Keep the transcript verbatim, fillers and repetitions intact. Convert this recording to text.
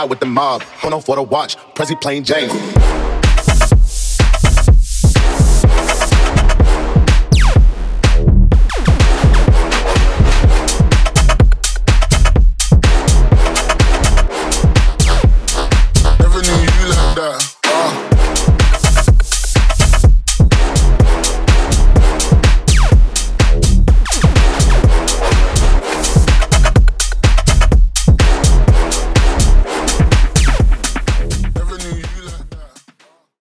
ride with the mob. Hold on for the watch, Prezi plain Jane.